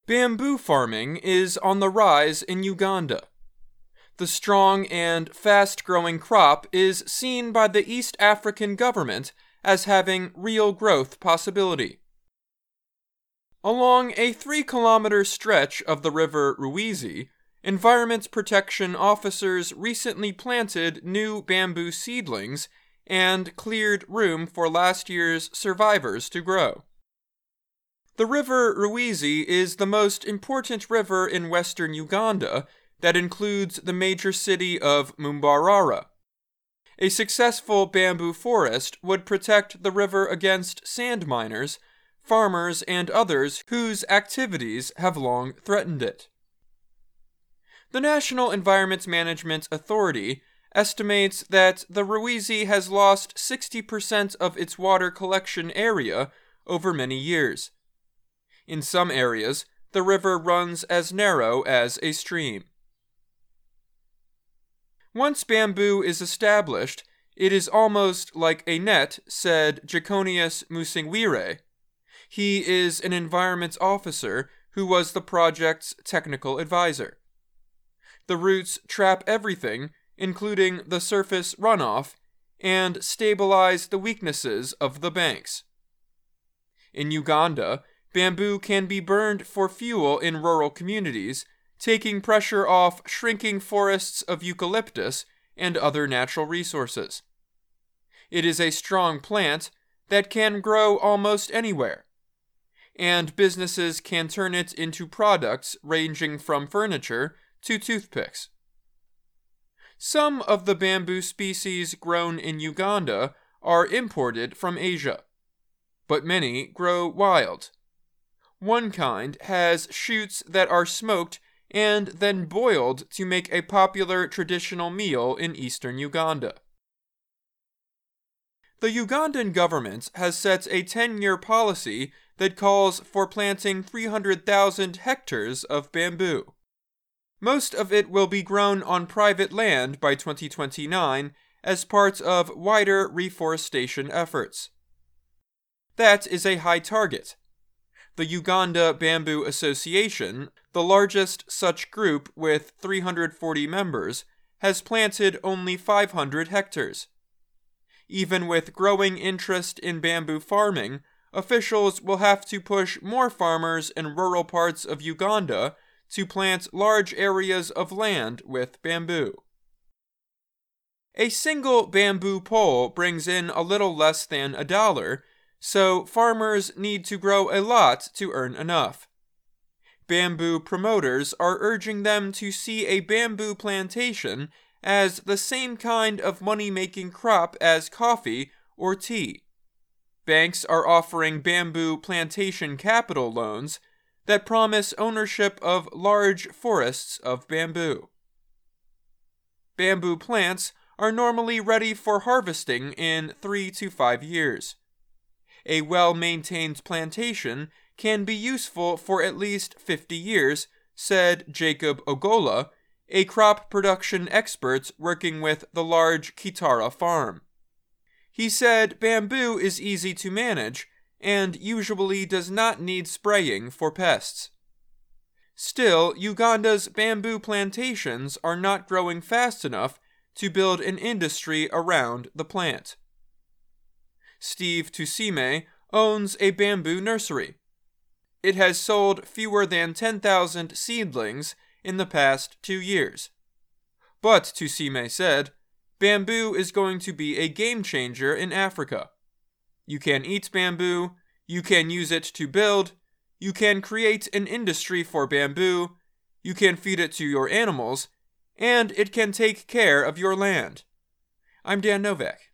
Bamboo farming is on the rise in Uganda. The strong and fast-growing crop is seen by the East African government as having real growth possibility. Along a 3-kilometer stretch of the river Ruizi, Environment Protection officers recently planted new bamboo seedlings and cleared room for last year's survivors to grow. The river Ruizi is the most important river in western Uganda that includes the major city of Mbarara. A successful bamboo forest would protect the river against sand miners, farmers, and others whose activities have long threatened it. The National Environment Management Authority estimates that the Ruizi has lost 60% of its water collection area over many years. In some areas, the river runs as narrow as a stream. Once bamboo is established, it is almost like a net, said Jaconius Musingwire. He is an environment officer who was the project's technical advisor. The roots trap everything, including the surface runoff, and stabilize the weaknesses of the banks. In Uganda, bamboo can be burned for fuel in rural communities, taking pressure off shrinking forests of eucalyptus and other natural resources. It is a strong plant that can grow almost anywhere, and businesses can turn it into products ranging from furniture to toothpicks. Some of the bamboo species grown in Uganda are imported from Asia, but many grow wild. One kind has shoots that are smoked and then boiled to make a popular traditional meal in eastern Uganda. The Ugandan government has set a 10-year policy that calls for planting 300,000 hectares of bamboo. Most of it will be grown on private land by 2029 as part of wider reforestation efforts. That is a high target. The Uganda Bamboo Association, the largest such group with 340 members, has planted only 500 hectares. Even with growing interest in bamboo farming, officials will have to push more farmers in rural parts of Uganda to plant large areas of land with bamboo. A single bamboo pole brings in a little less than $1, so farmers need to grow a lot to earn enough. Bamboo promoters are urging them to see a bamboo plantation as the same kind of money-making crop as coffee or tea. Banks are offering bamboo plantation capital loans that promise ownership of large forests of bamboo. Bamboo plants are normally ready for harvesting in 3 to 5 years. A well-maintained plantation can be useful for at least 50 years, said Jacob Ogola, a crop production expert working with the large Kitara farm. He said bamboo is easy to manage and usually does not need spraying for pests. Still, Uganda's bamboo plantations are not growing fast enough to build an industry around the plant. Steve Tusime owns a bamboo nursery. It has sold fewer than 10,000 seedlings in the past 2 years. But, Tusime said, bamboo is going to be a game changer in Africa. You can eat bamboo, you can use it to build, you can create an industry for bamboo, you can feed it to your animals, and it can take care of your land. I'm Dan Novak.